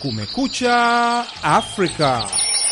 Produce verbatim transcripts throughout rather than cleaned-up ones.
Kumekucha Afrika.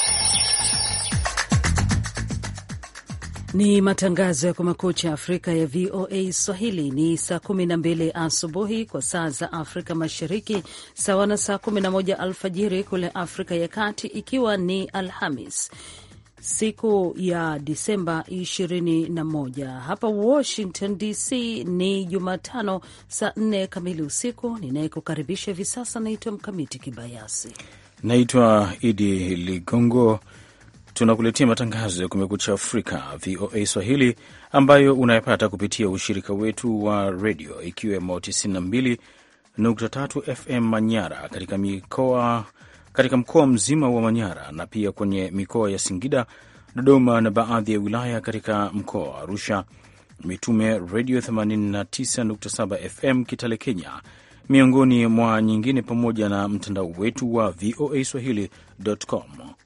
Ni matangazo ya Kumekucha Afrika ya V O A Swahili. Ni saa kumi na mbili asubuhi kwa saa za Afrika Mashariki, sawa na saa kumi na moja alfajiri kule Afrika ya Kati, ikiwa ni Alhamis siku ya Disemba ishirini na moja. Hapa Washington D C ni Jumatano saa nne kamili usiku. Ninayekukaribisha hivi sasa naitwa Mkamiti Kibayasi. Naitwa Idi Ligongo. Tunakuletea matangazo ya Kumekucha Afrika V O A Swahili ambayo unayapata kupitia ushirika wetu wa radio, ikiwemo tisini na mbili nukta tatu F M Manyara katika mikoa katika mkoa mzima wa Manyara, na pia kwenye mikoa ya Singida, Dodoma na baadhi ya wilaya katika mkoa wa Arusha, Mitume Radio themanini na tisa nukta saba F M Kitale Kenya, miongoni mwa nyingine, pamoja na mtandao wetu wa V O A swahili dot com.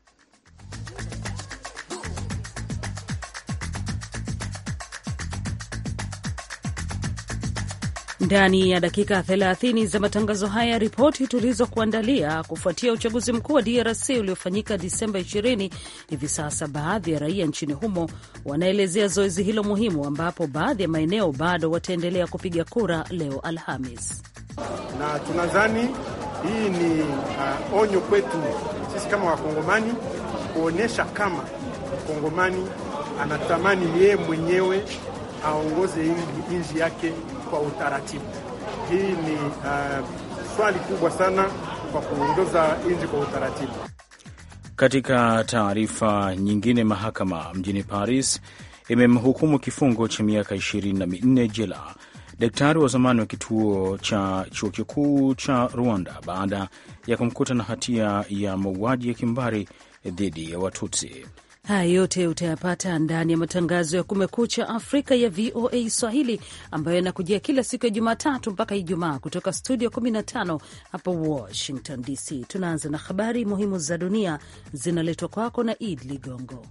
Ndani ya dakika thelathini za matangazo haya, ripoti tulizokuandalia kufuatia uchaguzi mkuu wa D R C uliofanyika Disemba ishirini. Hivi sasa baadhi ya raia nchini humo wanaelezea zoezi hilo muhimu, ambapo baadhi ya maeneo bado wataendelea kupiga kura leo Alhamis. Na tunadhani hii ni uh, onyo kwetu sisi kama Wakongomani, kuonyesha kama Mkongomani anatamani yeye mwenyewe aongoze nchi yake kwa utaratibu. Hii ni uh, swali kubwa sana kwa kuongoza nchi kwa utaratibu. Katika taarifa nyingine, mahakama mjini Paris imemhukumu kifungo cha miaka ishirini na minne jela daktari wa zamani wa kituo cha chuo kikuu cha Rwanda baada ya kumkuta na hatia ya mauaji ya kimbari dhidi ya Watutsi. Haya yote utayapata ndani ya matangazo ya Kumekucha Afrika ya V O A Swahili, ambayo yanakujia kila siku ya Jumatatu mpaka Ijumaa kutoka studio kumi na tano hapa Washington D C. Tunaanza na habari muhimu za dunia, zinaletwa kwako na Id Ligongo.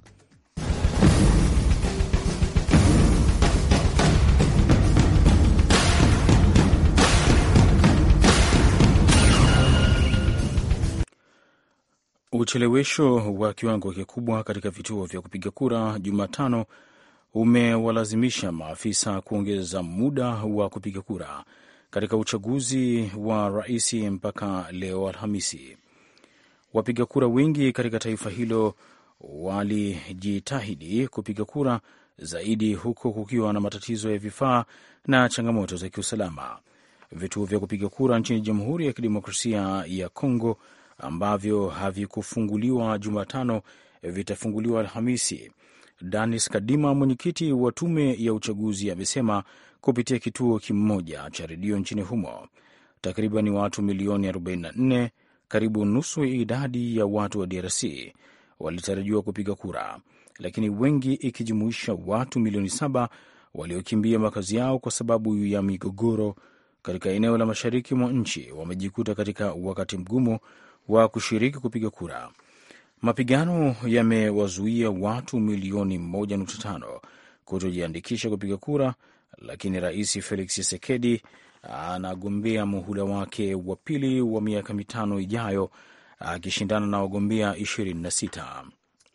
Uchelewesho wa kiwango kikubwa katika vituo vya kupiga kura Jumatano umewalazimisha maafisa kuongeza muda wa kupiga kura katika uchaguzi wa rais mpaka leo Alhamisi. Wapiga kura wengi katika taifa hilo walijitahidi kupiga kura zaidi, huko kukiwa na matatizo ya vifaa na changamoto za kiusalama. Vituo vya kupiga kura nchini Jamhuri ya Kidemokrasia ya Kongo ambavyo havikufunguliwa Jumatano vitafunguliwa Alhamisi. Danis Kadima, mwenyekiti wa tume ya uchaguzi, amesema kupitia kituo kimoja cha redio nchini humo. Takriban watu milioni arobaini na nne, karibu nusu ya idadi ya watu wa D R C, walitarajiwa kupiga kura, lakini wengi, ikijumuisha watu milioni saba waliokimbia makazi yao kwa sababu ya migogoro katika eneo la mashariki mwa nchi, wamejikuta katika wakati mgumu wa kushiriki kupiga kura. Mapigano yamewazuia watu milioni moja nukta tano kutojiandikisha kupiga kura, lakini Rais Felix Tshisekedi anagombea muhula wake wa pili wa miaka mitano ijayo, akishindana na wagombea ishirini na sita.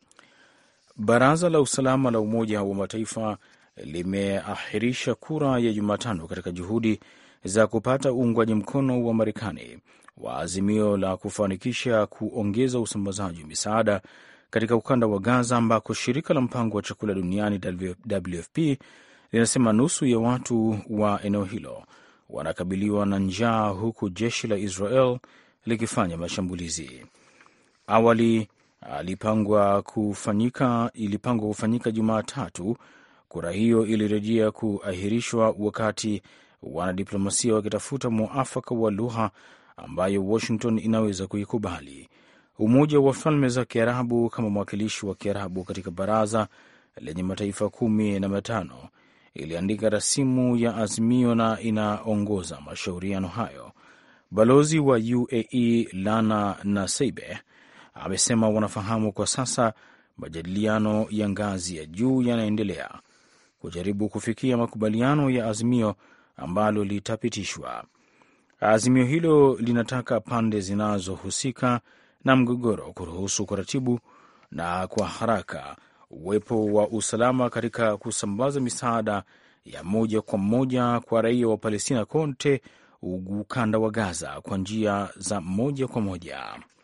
Baraza la Usalama la Umoja wa Mataifa limeahirisha kura ya Jumatano katika juhudi za kupata uungwaji mkono wa Marekani wa azimio la kufanikisha kuongeza usambazaji wa misaada katika ukanda wa Gaza, ambako shirika la mpango wa chakula duniani W F P linasema nusu ya watu wa eneo hilo wanakabiliwa na njaa, huku jeshi la Israel likifanya mashambulizi. Awali ilipangwa kufanyika ilipangwa kufanyika Jumatatu. Kura hiyo ilirejea kuahirishwa wakati wanadiplomasia wakitafuta muafaka wa lugha ambayo Washington inaweza kuikubali. Umoja wa Falme za Kiarabu kama mwakilishi wa Kiarabu katika baraza lenye mataifa kumi na matano iliandika rasimu ya azimio na inaongoza mashauriano hayo. Balozi wa U A E Lana Naseibe amesema wanafahamu kwa sasa majadiliano ya ngazi ya juu yanaendelea kujaribu kufikia makubaliano ya azimio ambalo litapitishwa. Azimio hilo linataka pande zinazohusika na mgogoro kuruhusu kuratibu na kwa haraka uwepo wa usalama katika kusambaza misaada ya moja kwa moja kwa raia wa Palestina kote ukanda wa Gaza kwa njia za moja kwa moja.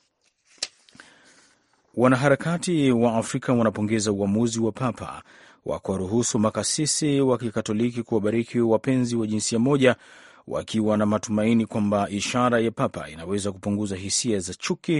Wanaharakati wa Afrika wanapongeza uamuzi wa Papa wa kuwaruhusu makasisi wa Kikatoliki kuwabariki wapenzi wa jinsia moja, wakiwa na matumaini kwamba ishara ya Papa inaweza kupunguza hisia za chuki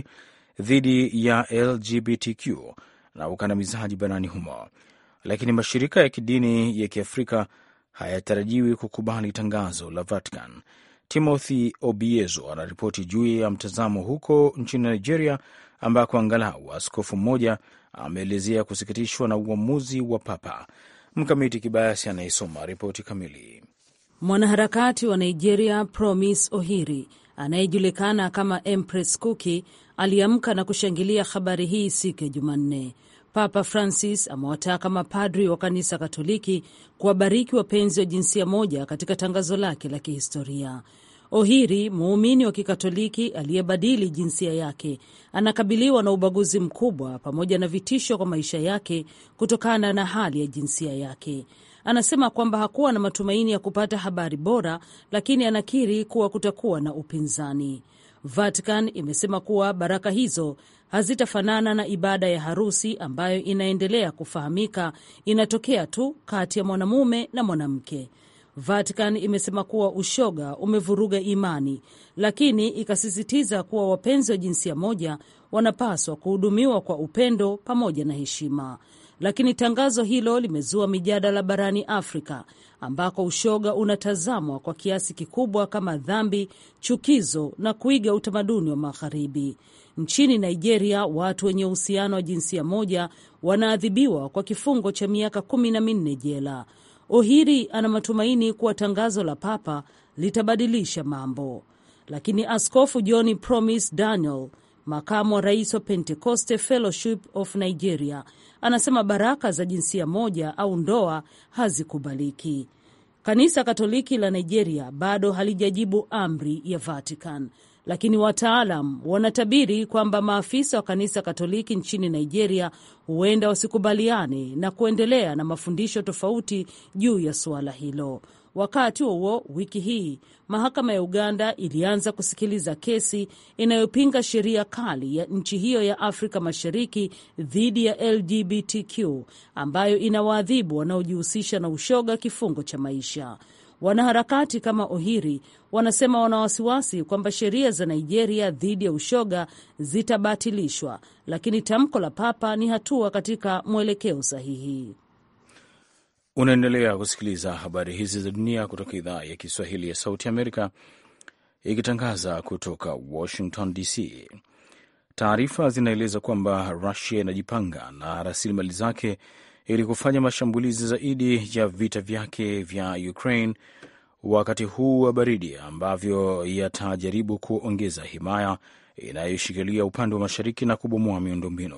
dhidi ya L G B T Q na ukandamizaji barani humo. Lakini mashirika ya kidini ya Kiafrika hayatarajiwi kukubali tangazo la Vatican. Timothy Obiezo anaripoti juu ya mtazamo huko nchini Nigeria, ambako angalau askofu mmoja ameelezea kusikitishwa na uamuzi wa Papa. Mkamiti Kibayasi anayesoma ripoti kamili. Mwanaharakati wa Nigeria Promise Ohiri anayejulikana kama Empress Cookie aliamka na kushangilia habari hii siku ya Jumanne. Papa Francis amewataka mapadri wa kanisa Katoliki kuwabariki wapenzi wa jinsia moja katika tangazo lake la kihistoria. Ohiri, muumini wa Kikatoliki aliyebadili jinsia yake, anakabiliwa na ubaguzi mkubwa pamoja na vitisho kwa maisha yake kutokana na hali ya jinsia yake. Anasema kwamba hakuwa na matumaini ya kupata habari bora, lakini anakiri kuwa kutakuwa na upinzani. Vatican imesema kuwa baraka hizo hazitafanana na ibada ya harusi ambayo inaendelea kufahamika inatokea tu kati ya mwanamume na mwanamke. Vatican imesema kuwa ushoga umevuruga imani, lakini ikasisitiza kuwa wapenzi wa jinsia moja wanapaswa kuhudumiwa kwa upendo pamoja na heshima. Lakini tangazo hilo limezua mijadala barani Afrika, ambako ushoga unatazamwa kwa kiasi kikubwa kama dhambi, chukizo na kuiga utamaduni wa Magharibi. Nchini Nigeria, watu wenye uhusiano wa jinsia moja wanaadhibiwa kwa kifungo cha miaka kumi na minne jela. Ohiri ana matumaini kuwa tangazo la Papa litabadilisha mambo. Lakini Askofu John Promise Daniel, makamu wa rais wa Pentecost Fellowship of Nigeria, anasema baraka za jinsia moja au ndoa hazikubaliki. Kanisa Katoliki la Nigeria bado halijajibu amri ya Vatican, lakini wataalam wanatabiri kwamba maafisa wa kanisa Katoliki nchini Nigeria huenda wasikubaliane na kuendelea na mafundisho tofauti juu ya suala hilo. Wakati huo, wiki hii mahakama ya Uganda ilianza kusikiliza kesi inayopinga sheria kali ya nchi hiyo ya Afrika Mashariki dhidi ya L G B T Q ambayo inawaadhibu wanaojihusisha na ushoga kifungo cha maisha. Wanaharakati kama Ohiri wanasema wana wasiwasi kwamba sheria za Nigeria dhidi ya ushoga zitabatilishwa, lakini tamko la Papa ni hatua katika mwelekeo sahihi. Unaendelea kusikiliza habari hizi za dunia kutoka idhaa ya Kiswahili ya Sauti Amerika, ikitangaza kutoka Washington D C. Taarifa zinaeleza kwamba Russia inajipanga na rasilimali zake ili kufanya mashambulizi zaidi ya vita vyake vya Ukraine wakati huu wa baridi, ambavyo yatajaribu kuongeza himaya inayoshikilia upande wa mashariki na kubomoa miundombinu.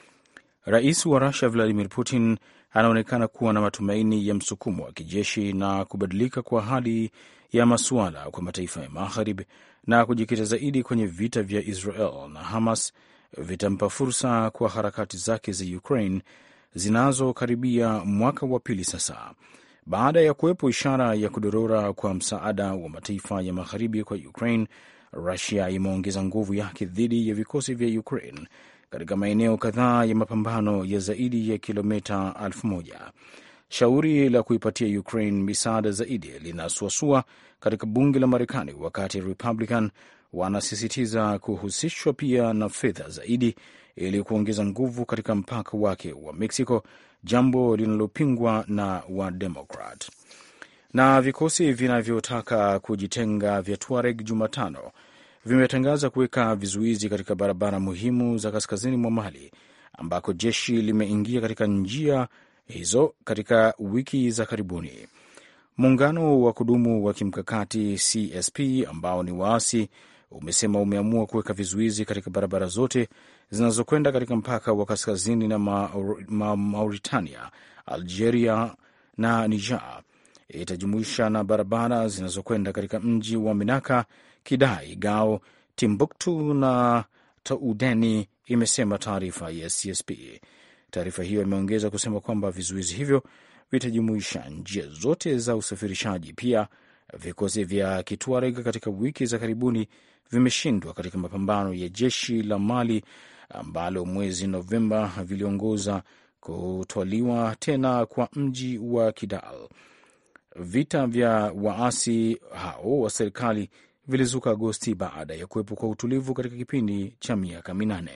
Rais wa Russia Vladimir Putin anaonekana kuwa na matumaini ya msukumo wa kijeshi na kubadilika kwa hali ya masuala kwa mataifa ya Magharibi na kujikita zaidi kwenye vita vya Israel na Hamas vitampa fursa kwa harakati zake za Ukraine zinazokaribia mwaka wa pili sasa. Baada ya kuwepo ishara ya kudorora kwa msaada wa mataifa ya Magharibi kwa Ukraine, Russia imeongeza nguvu yake dhidi ya vikosi vya Ukraine katika maeneo kadhaa ya mapambano ya zaidi ya kilomita elfu moja. Shauri la kuipatia Ukraine misaada zaidi linasuasua katika bunge la Marekani, wakati Republican wanasisitiza kuhusishwa pia na fedha zaidi ili kuongeza nguvu katika mpaka wake wa Mexico, jambo linalopingwa na Wademokrat. Na vikosi vinavyotaka kujitenga vya Tuareg Jumatano vimetangaza kuweka vizuizi katika barabara muhimu za kaskazini mwa Mali, ambako jeshi limeingia katika njia hizo katika wiki za karibuni. Muungano wa kudumu wa kimkakati C S P ambao ni waasi umesema umeamua kuweka vizuizi katika barabara zote zinazokwenda katika mpaka wa kaskazini na ma- ma- Mauritania, Algeria na Niger, itajumuisha na barabara zinazokwenda katika mji wa Minaka, Kidai, Gao, Timbuktu na Taudeni, imesema taarifa ya C S P. Taarifa hiyo imeongeza kusema kwamba vizuizi hivyo vitajumuisha njia zote za usafirishaji. Pia vikosi vya Kituareg katika wiki za karibuni vimeshindwa katika mapambano ya jeshi la Mali ambalo mwezi Novemba viliongoza kutwaliwa tena kwa mji wa Kidal. Vita vya waasi hao wa serikali vilizuka Agosti baada ya kuwepo kwa utulivu katika kipindi cha miaka minane.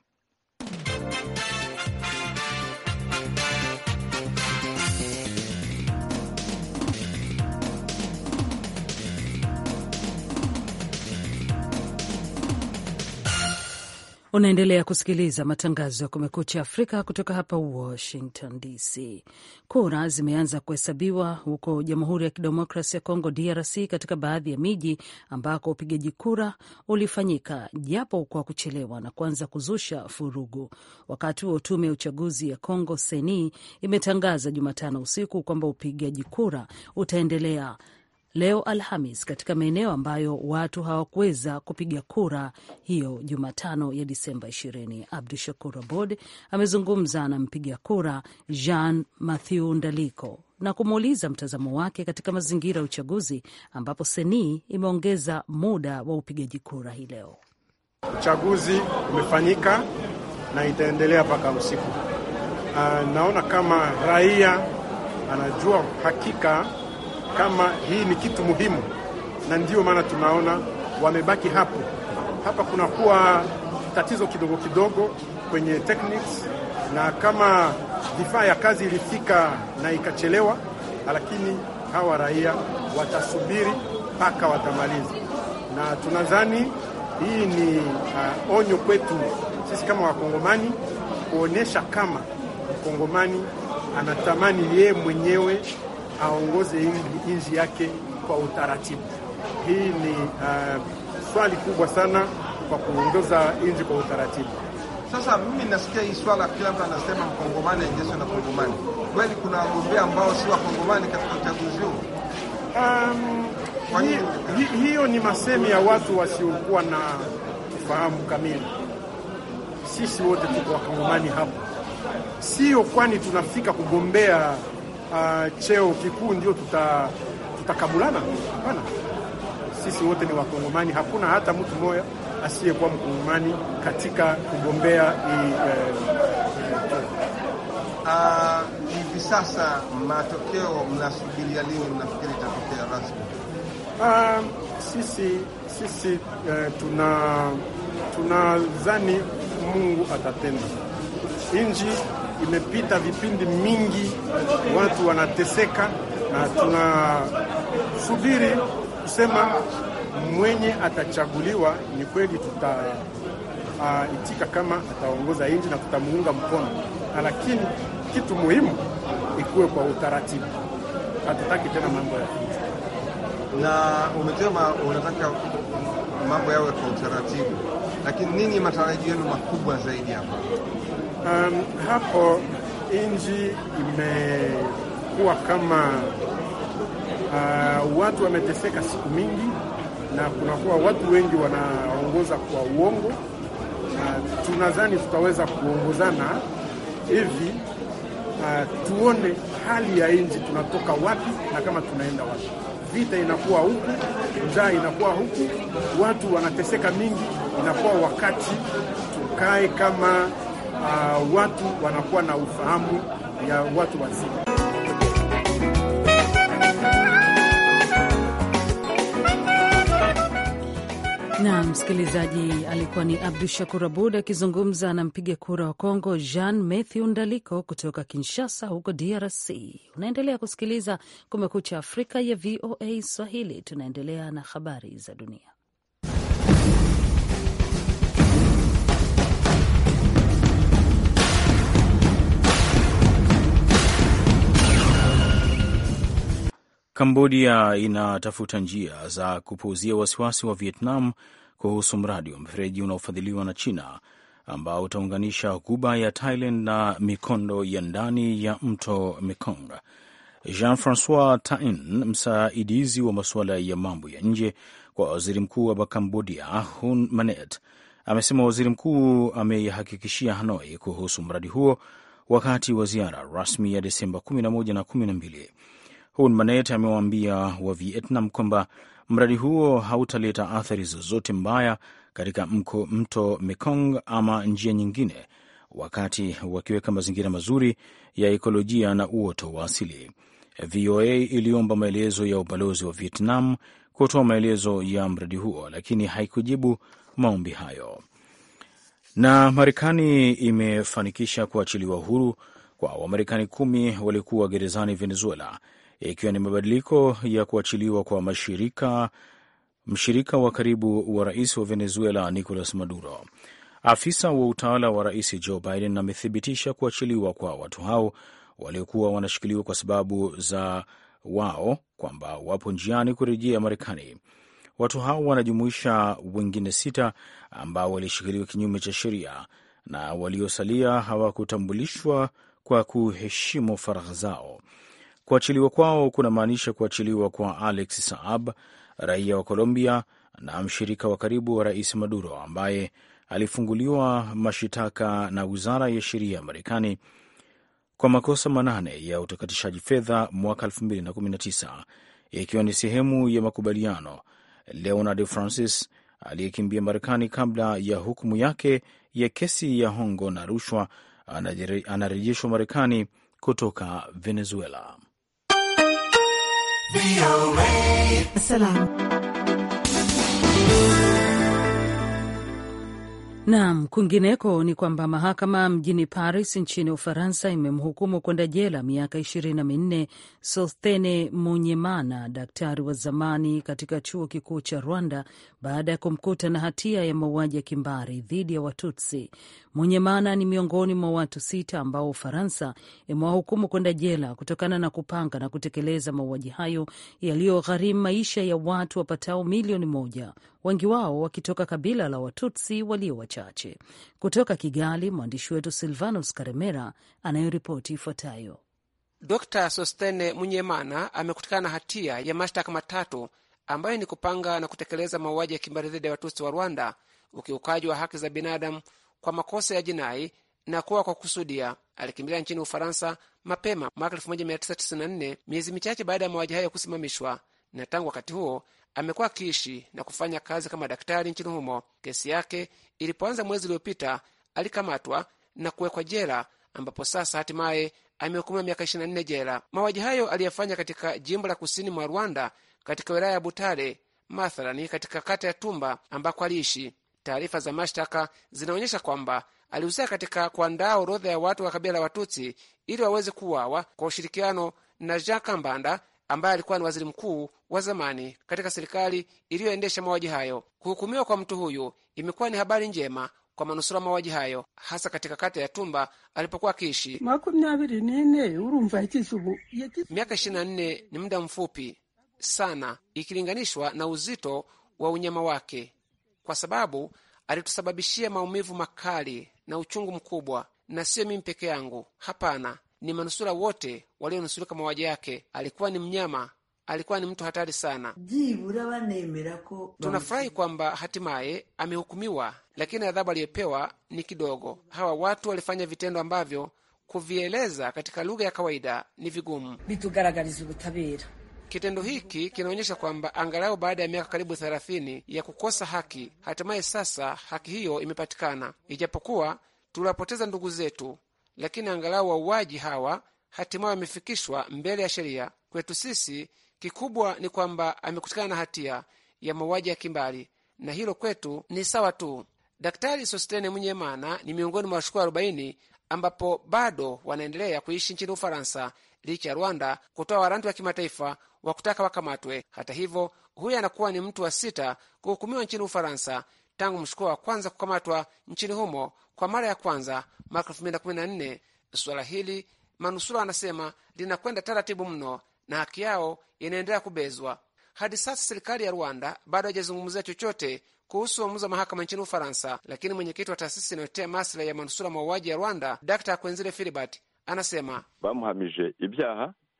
Unaendelea kusikiliza matangazo ya Kumekucha Afrika kutoka hapa Washington D C. Kura zimeanza kuhesabiwa huko Jamhuri ya Kidemokrasia ya Kongo D R C katika baadhi ya miji ambako upigaji kura ulifanyika japo kwa kuchelewa na kuanza kuzusha furugu. Wakati wa tume ya uchaguzi ya Kongo Seni imetangaza Jumatano usiku kwamba upigaji kura utaendelea leo Alhamis katika maeneo ambayo watu hawakuweza kupiga kura hiyo Jumatano ya Disemba ishirini. Abdu Shakur Abod amezungumza na mpiga kura Jean Mathieu Ndaliko na kumuuliza mtazamo wake katika mazingira ya uchaguzi ambapo Seni imeongeza muda wa upigaji kura hii leo. Uchaguzi umefanyika na itaendelea mpaka usiku. Uh, naona kama raia anajua hakika kama hii ni kitu muhimu, na ndio maana tunaona wamebaki hapo. Hapa kunakuwa tatizo kidogo kidogo kwenye techniques, na kama vifaa ya kazi ilifika na ikachelewa, lakini hawa raia watasubiri mpaka watamaliza. Na tunadhani hii ni uh, onyo kwetu sisi kama Wakongomani, kuonyesha kama Mkongomani anatamani yeye mwenyewe aongoze nchi yake kwa utaratibu. Hii ni uh, swali kubwa sana kwa kuongoza nchi kwa utaratibu. Sasa mimi nasikia hii swala, kila mtu anasema Mkongomani aendeshwe na Kongomani. Kweli kuna wagombea ambao si Wakongomani katika uchaguzi huu? Um, hi, hi, hiyo ni masemi ya watu wasiokuwa na ufahamu kamili. Sisi wote tuko Wakongomani hapo, sio kwani tunafika kugombea Uh, cheo kikuu ndio tuta tutakabulana. Hapana, sisi wote ni Wakongomani. Hakuna hata mtu mmoja asiyekuwa Mkongomani katika kugombea hii hivi. Uh, sasa matokeo mnasubiria lini, mnafikiri itatokea rasmi? Uh, sisi sisi uh, tuna tunadhani Mungu atatenda. Inji imepita vipindi mingi, watu wanateseka, na tunasubiri kusema mwenye atachaguliwa ni kweli tuta uh, itika kama ataongoza nchi na tutamuunga mkono, lakini kitu muhimu ikuwe kwa utaratibu. Hatutaki tena mambo ya kitu. Na umesema unataka mambo yawe kwa utaratibu, lakini nini matarajio yenu makubwa zaidi hapa? Um, hapo nchi imekuwa kama uh, watu wameteseka siku mingi, na kunakuwa watu wengi wanaongoza kwa uongo. Uh, tunadhani tutaweza kuongozana hivi, uh, tuone hali ya nchi tunatoka wapi na kama tunaenda wapi. Vita inakuwa huku, njaa inakuwa huku, watu wanateseka mingi. Inakuwa wakati tukae kama Uh, watu wanakuwa na ufahamu ya watu wazima. Na msikilizaji, alikuwa ni Abdu Shakur Abud akizungumza na mpiga kura wa Kongo Jean Mathieu Ndaliko kutoka Kinshasa huko D R C. Unaendelea kusikiliza Kumekucha Afrika ya V O A Swahili. Tunaendelea na habari za dunia. Kambodia inatafuta njia za kupuuzia wasiwasi wa Vietnam kuhusu mradi wa mfereji unaofadhiliwa na China ambao utaunganisha ghuba ya Thailand na mikondo ya ndani ya mto Mekong. Jean-Francois Tain, msaidizi wa masuala ya mambo ya nje kwa waziri mkuu wa Cambodia Hun Manet, amesema waziri mkuu ameihakikishia Hanoi kuhusu mradi huo wakati wa ziara rasmi ya Desemba kumi na moja na kumi na mbili. Hun Manet amewaambia wa Vietnam kwamba mradi huo hautaleta athari zozote mbaya katika mko, mto Mekong ama njia nyingine, wakati wakiweka mazingira mazuri ya ekolojia na uoto wa asili. V O A iliomba maelezo ya ubalozi wa Vietnam kutoa maelezo ya mradi huo, lakini haikujibu maombi hayo. Na Marekani imefanikisha kuachiliwa huru kwa Wamarekani kumi walikuwa gerezani Venezuela, ikiwa ni mabadiliko ya kuachiliwa kwa mashirika, mshirika wa karibu wa rais wa Venezuela Nicolas Maduro. Afisa wa utawala wa rais Joe Biden amethibitisha kuachiliwa kwa watu hao waliokuwa wanashikiliwa kwa sababu za wao kwamba wapo njiani kurejea Marekani. Watu hao wanajumuisha wengine sita ambao walishikiliwa kinyume cha sheria, na waliosalia hawakutambulishwa kwa kuheshimu faragha zao. Kuachiliwa kwao kunamaanisha kuachiliwa kwa Alex Saab, raia wa Colombia na mshirika wa karibu wa rais Maduro, ambaye alifunguliwa mashitaka na wizara ya sheria ya Marekani kwa makosa manane ya utakatishaji fedha mwaka elfu mbili na kumi na tisa, ikiwa ni sehemu ya makubaliano. Leonard Francis aliyekimbia Marekani kabla ya hukumu yake ya kesi ya hongo na rushwa anarejeshwa Marekani kutoka Venezuela. Naam, kwingineko ni kwamba mahakama mjini Paris nchini Ufaransa imemhukumu kwenda jela miaka ishirini na minne Sosthene Munyemana, daktari wa zamani katika chuo kikuu cha Rwanda, baada ya kumkuta na hatia ya mauaji ya kimbari dhidi ya Watutsi. Munyemana ni miongoni mwa watu sita ambao Ufaransa imewahukumu kwenda jela kutokana na kupanga na kutekeleza mauaji hayo yaliyogharimu maisha ya watu wapatao milioni moja, wengi wao wakitoka kabila la Watutsi walio wachache. Kutoka Kigali, mwandishi wetu Silvanus Karemera anayoripoti ifuatayo. Dokta Sosthene Munyemana amekutikana na hatia ya mashtaka matatu ambayo ni kupanga na kutekeleza mauaji ya kimbari dhidi ya Watutsi wa Rwanda, ukiukaji wa haki za binadamu kwa makosa ya jinai na kuwa kwa kusudia. Alikimbilia nchini Ufaransa mapema mwaka elfu moja mia tisa tisini na nne, miezi michache baada ya mauaji hayo kusimamishwa, na tangu wakati huo amekuwa akiishi na kufanya kazi kama daktari nchini humo. Kesi yake ilipoanza mwezi uliopita, alikamatwa na kuwekwa jela, ambapo sasa hatimaye amehukumiwa miaka ishirini na nne jela. Mauaji hayo aliyafanya katika jimbo la kusini mwa Rwanda, katika wilaya ya Butare, mathalani katika kata ya Tumba ambako aliishi. Taarifa za mashtaka zinaonyesha kwamba alihusika katika kuandaa orodha ya watu wa kabila la Watutsi ili waweze kuuawa kwa ushirikiano na Jean Kambanda ambaye alikuwa ni waziri mkuu wa zamani katika serikali iliyoendesha mauaji hayo. Kuhukumiwa kwa mtu huyu imekuwa ni habari njema kwa manusura mauaji hayo, hasa katika kata ya Tumba alipokuwa akiishi. Miaka ishirini na nne ni muda mfupi sana ikilinganishwa na uzito wa unyama wake, kwa sababu alitusababishia maumivu makali na uchungu mkubwa, na siyo mimi peke yangu. Hapana, ni manusura wote walionusurika mauaji yake. Alikuwa ni mnyama, alikuwa ni mtu hatari sana. Tunafurahi kwamba hatimaye amehukumiwa, lakini adhabu aliyopewa ni kidogo. Hawa watu walifanya vitendo ambavyo kuvieleza katika lugha ya kawaida ni vigumu. Kitendo hiki kinaonyesha kwamba angalau baada ya miaka karibu thelathini ya kukosa haki, hatimaye sasa haki hiyo imepatikana. Ijapokuwa tuliwapoteza ndugu zetu, lakini angalau wauaji hawa hatimaye wamefikishwa mbele ya sheria. Kwetu sisi kikubwa ni kwamba amekutikana na hatia ya mauaji ya kimbari, na hilo kwetu ni sawa tu. Daktari Sosthene Munyemana ni miongoni mwa washukiwa arobaini ambapo bado wanaendelea kuishi nchini Ufaransa licha ya Rwanda kutoa waranti wa kimataifa wa kutaka wakamatwe. Hata hivyo, huyu anakuwa ni mtu wa sita kuhukumiwa nchini Ufaransa tangu mshukiwa wa kwanza kukamatwa nchini humo kwa mara ya kwanza mwaka elfu mbili na kumi na nne. Suala hili manusura anasema linakwenda taratibu mno na haki yao inaendelea kubezwa. Hadi sasa serikali ya Rwanda bado haijazungumzia chochote kuhusu uamuzi wa mahakama nchini Ufaransa, lakini mwenyekiti wa taasisi inayotetea maslahi ya manusura mauaji ya Rwanda, Daktari Kwenzile Philibert, anasema bamuhamije ibyaha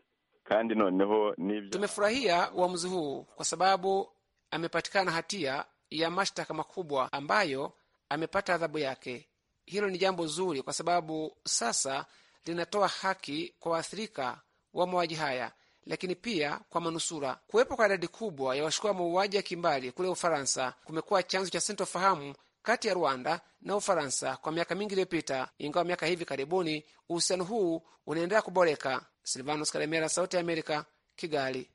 kandi noneho nibyo. Tumefurahia uamuzi huu kwa sababu amepatikana hatia ya mashtaka makubwa ambayo amepata adhabu yake. Hilo ni jambo zuri kwa sababu sasa linatoa haki kwa waathirika wa mauaji haya, lakini pia kwa manusura. Kuwepo kwa idadi kubwa ya washukiwa mauaji ya kimbali kule Ufaransa kumekuwa chanzo cha sintofahamu kati ya Rwanda na Ufaransa kwa miaka mingi iliyopita, ingawa miaka hivi karibuni uhusiano huu unaendelea kuboreka. Silvanus Karemera, Sauti ya Amerika, Kigali.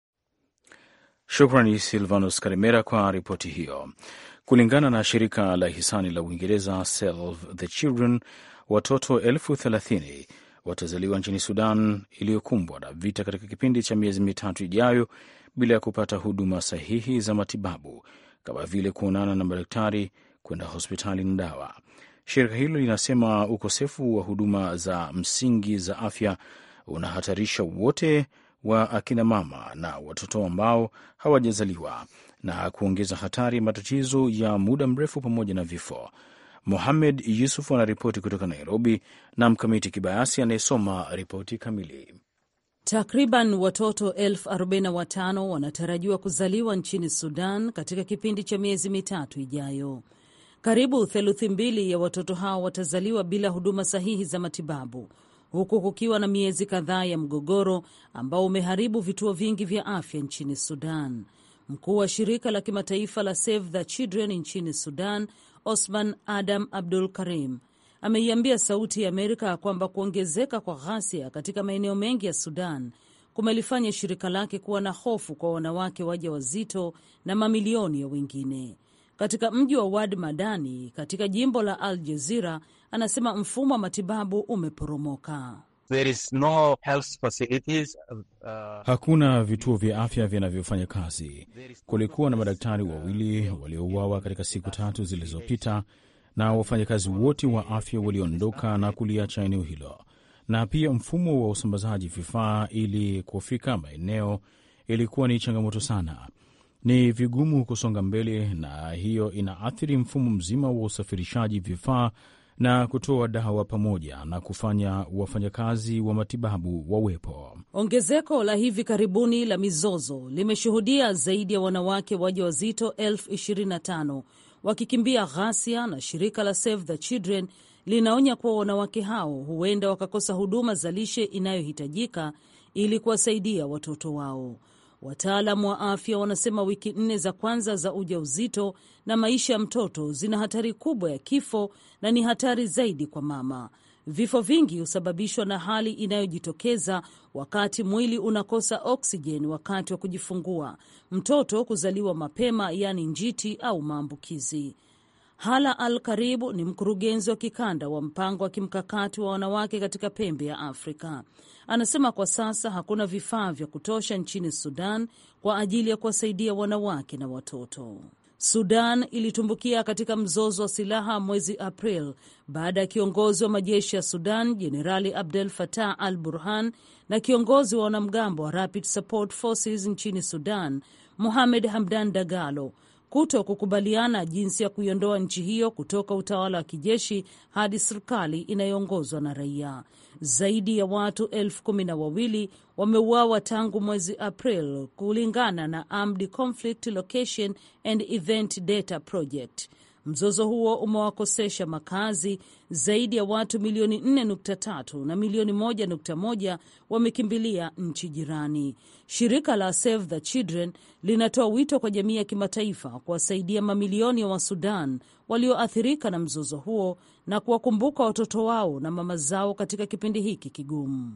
Shukrani Silvanus Karemera kwa ripoti hiyo. Kulingana na shirika la hisani la Uingereza Save the Children, watoto elfu thelathini watazaliwa nchini Sudan iliyokumbwa na vita katika kipindi cha miezi mitatu ijayo bila ya kupata huduma sahihi za matibabu kama vile kuonana na madaktari, kwenda hospitali na dawa. Shirika hilo linasema ukosefu wa huduma za msingi za afya unahatarisha wote wa akina mama na watoto ambao hawajazaliwa na kuongeza hatari ya matatizo ya muda mrefu pamoja na vifo. Mohamed Yusuf anaripoti kutoka Nairobi na Mkamiti Kibayasi anayesoma ripoti kamili. Takriban watoto elfu arobaini na watano wanatarajiwa kuzaliwa nchini Sudan katika kipindi cha miezi mitatu ijayo. Karibu theluthi mbili ya watoto hao watazaliwa bila huduma sahihi za matibabu, huku kukiwa na miezi kadhaa ya mgogoro ambao umeharibu vituo vingi vya afya nchini Sudan. Mkuu wa shirika la kimataifa la Save the Children nchini Sudan, Osman Adam Abdul Karim, ameiambia Sauti ya Amerika kwamba kuongezeka kwa ghasia katika maeneo mengi ya Sudan kumelifanya shirika lake kuwa na hofu kwa wanawake wajawazito na mamilioni ya wengine. Katika mji wa Wad Madani katika jimbo la Al Jazira, anasema mfumo wa matibabu umeporomoka. There is no health facilities. Uh, hakuna vituo vya afya vinavyofanya kazi. Kulikuwa na madaktari wawili waliouawa katika siku tatu zilizopita, na wafanyakazi wote wa afya waliondoka na kuliacha eneo hilo, na pia mfumo wa usambazaji vifaa ili kufika maeneo ilikuwa ni changamoto sana. Ni vigumu kusonga mbele, na hiyo inaathiri mfumo mzima wa usafirishaji vifaa na kutoa dawa pamoja na kufanya wafanyakazi wa matibabu wawepo. Ongezeko la hivi karibuni la mizozo limeshuhudia zaidi ya wanawake wajawazito elfu ishirini na tano wakikimbia ghasia, na shirika la Save the Children linaonya kuwa wanawake hao huenda wakakosa huduma za lishe inayohitajika ili kuwasaidia watoto wao. Wataalamu wa afya wanasema wiki nne za kwanza za ujauzito na maisha ya mtoto zina hatari kubwa ya kifo na ni hatari zaidi kwa mama. Vifo vingi husababishwa na hali inayojitokeza wakati mwili unakosa oksijeni wakati wa kujifungua, mtoto kuzaliwa mapema, yani njiti au maambukizi. Hala Al-Karibu ni mkurugenzi wa kikanda wa mpango wa kimkakati wa wanawake katika pembe ya Afrika. Anasema kwa sasa hakuna vifaa vya kutosha nchini Sudan kwa ajili ya kuwasaidia wanawake na watoto. Sudan ilitumbukia katika mzozo wa silaha mwezi April baada ya kiongozi wa majeshi ya Sudan Jenerali Abdel Fattah al-Burhan na kiongozi wa wanamgambo wa Rapid Support Forces nchini Sudan Mohamed Hamdan Dagalo kuto kukubaliana jinsi ya kuiondoa nchi hiyo kutoka utawala wa kijeshi hadi serikali inayoongozwa na raia. Zaidi ya watu elfu kumi na wawili wameuawa tangu mwezi April kulingana na Armed Conflict Location and Event Data Project. Mzozo huo umewakosesha makazi zaidi ya watu milioni nne nukta tatu na milioni moja nukta moja wamekimbilia nchi jirani. Shirika la Save the Children linatoa wito kwa jamii ya kimataifa kuwasaidia mamilioni ya Wasudan walioathirika na mzozo huo na kuwakumbuka watoto wao na mama zao katika kipindi hiki kigumu.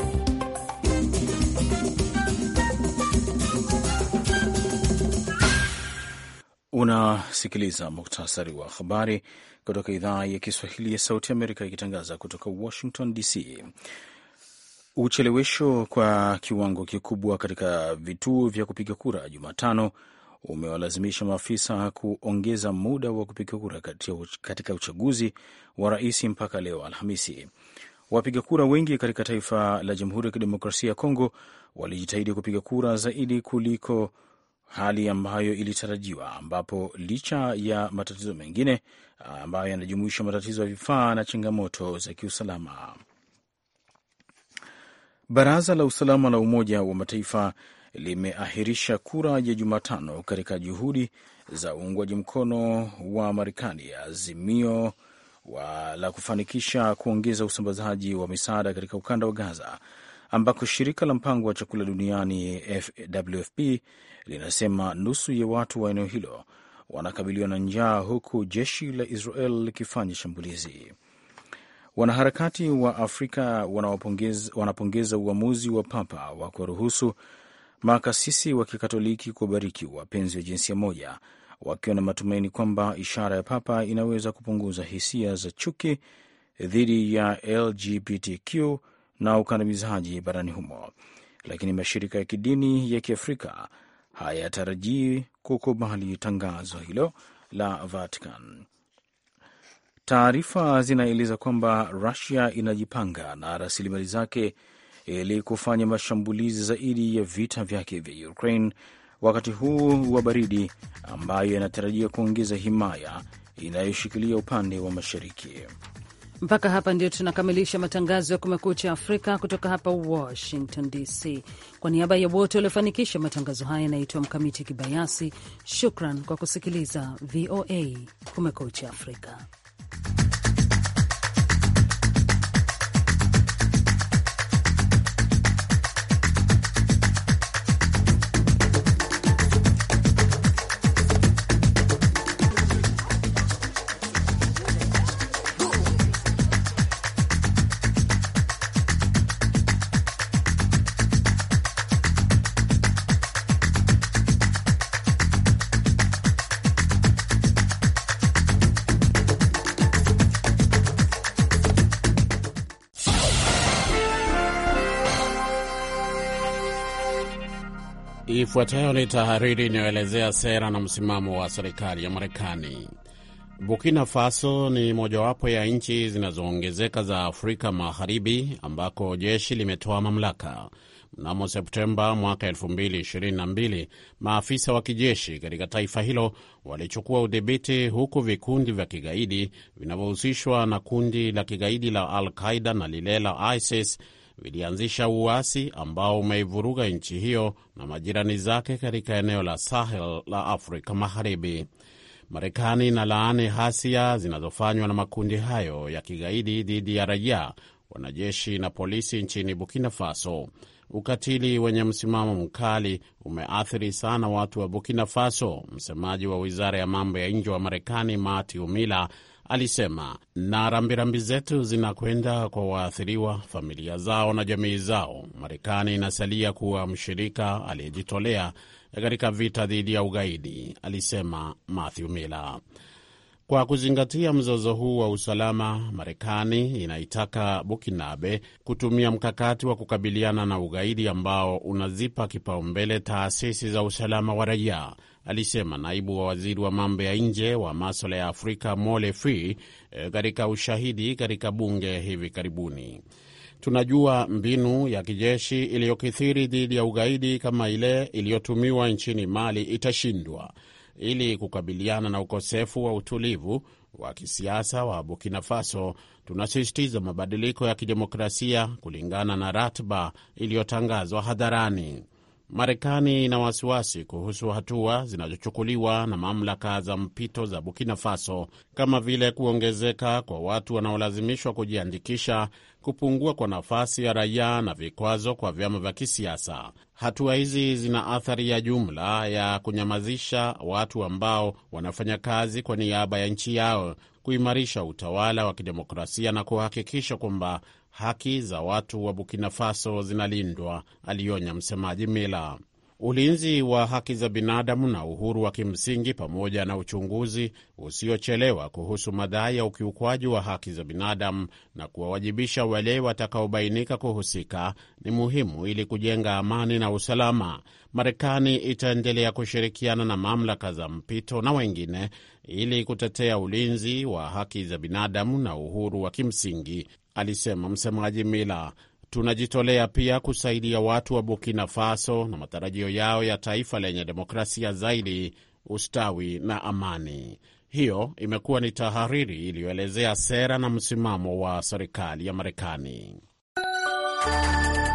Unasikiliza muktasari wa habari kutoka idhaa ya Kiswahili ya Sauti Amerika ikitangaza kutoka Washington D C. Uchelewesho kwa kiwango kikubwa katika vituo vya kupiga kura Jumatano umewalazimisha maafisa kuongeza muda wa kupiga kura katika uchaguzi wa rais mpaka leo Alhamisi. Wapiga kura wengi katika taifa la Jamhuri ya Kidemokrasia ya Kongo walijitahidi kupiga kura zaidi kuliko hali ambayo ilitarajiwa, ambapo licha ya matatizo mengine ambayo yanajumuisha matatizo ya vifaa na changamoto za kiusalama. Baraza la Usalama la Umoja wa Mataifa limeahirisha kura ya Jumatano katika juhudi za uungwaji mkono wa Marekani azimio wa la kufanikisha kuongeza usambazaji wa misaada katika ukanda wa Gaza, ambako shirika la mpango wa chakula duniani W F P linasema nusu ya watu wa eneo hilo wanakabiliwa na njaa, huku jeshi la Israel likifanya shambulizi. Wanaharakati wa Afrika wanapongeza uamuzi wa Papa wa kuruhusu makasisi wa Kikatoliki kubariki wapenzi wa jinsia moja, wakiwa na matumaini kwamba ishara ya Papa inaweza kupunguza hisia za chuki dhidi ya L G B T Q na ukandamizaji barani humo. Lakini mashirika ya kidini ya Kiafrika hayatarajii kukubali tangazo hilo la Vatican. Taarifa zinaeleza kwamba Russia inajipanga na rasilimali zake ili kufanya mashambulizi zaidi ya vita vyake vya Ukraine wakati huu wa baridi ambayo inatarajia kuongeza himaya inayoshikilia upande wa mashariki. Mpaka hapa ndio tunakamilisha matangazo ya Kumekucha Afrika kutoka hapa Washington D C. Kwa niaba ya wote waliofanikisha matangazo haya, naitwa Mkamiti Kibayasi. Shukran kwa kusikiliza V O A Kumekucha Afrika. Ifuatayo ni tahariri inayoelezea sera na msimamo wa serikali ya Marekani. Burkina Faso ni mojawapo ya nchi zinazoongezeka za Afrika Magharibi ambako jeshi limetoa mamlaka. Mnamo Septemba mwaka elfu mbili ishirini na mbili, maafisa wa kijeshi katika taifa hilo walichukua udhibiti, huku vikundi vya kigaidi vinavyohusishwa na kundi la kigaidi la Al-Qaida na lile la ISIS vilianzisha uasi ambao umeivuruga nchi hiyo na majirani zake katika eneo la Sahel la Afrika Magharibi. Marekani inalaani ghasia zinazofanywa na makundi hayo ya kigaidi dhidi ya raia, wanajeshi na polisi nchini Burkina Faso. Ukatili wenye msimamo mkali umeathiri sana watu wa Burkina Faso, msemaji wa wizara ya mambo ya nje wa Marekani Matthew Miller alisema, na rambirambi zetu zinakwenda kwa waathiriwa, familia zao na jamii zao. Marekani inasalia kuwa mshirika aliyejitolea katika vita dhidi ya ugaidi, alisema Matthew Miller. Kwa kuzingatia mzozo huu wa usalama, Marekani inaitaka Burkinabe kutumia mkakati wa kukabiliana na ugaidi ambao unazipa kipaumbele taasisi za usalama wa raia, alisema naibu wa waziri wa mambo ya nje wa masuala ya Afrika Molefi katika ushahidi katika bunge hivi karibuni. Tunajua mbinu ya kijeshi iliyokithiri dhidi ya ugaidi kama ile iliyotumiwa nchini Mali itashindwa. Ili kukabiliana na ukosefu wa utulivu wa kisiasa wa Burkina Faso, tunasisitiza mabadiliko ya kidemokrasia kulingana na ratiba iliyotangazwa hadharani. Marekani ina wasiwasi kuhusu hatua zinazochukuliwa na mamlaka za mpito za Burkina Faso, kama vile kuongezeka kwa watu wanaolazimishwa kujiandikisha, kupungua kwa nafasi ya raia na vikwazo kwa vyama vya kisiasa. Hatua hizi zina athari ya jumla ya kunyamazisha watu ambao wanafanya kazi kwa niaba ya nchi yao, kuimarisha utawala wa kidemokrasia na kuhakikisha kwamba haki za watu wa Burkina Faso zinalindwa, alionya msemaji Miller. Ulinzi wa haki za binadamu na uhuru wa kimsingi pamoja na uchunguzi usiochelewa kuhusu madai ya ukiukwaji wa haki za binadamu na kuwawajibisha wale watakaobainika kuhusika ni muhimu ili kujenga amani na usalama. Marekani itaendelea kushirikiana na mamlaka za mpito na wengine ili kutetea ulinzi wa haki za binadamu na uhuru wa kimsingi, alisema msemaji Miller. Tunajitolea pia kusaidia watu wa Burkina Faso na matarajio yao ya taifa lenye demokrasia zaidi, ustawi na amani. Hiyo imekuwa ni tahariri iliyoelezea sera na msimamo wa serikali ya Marekani.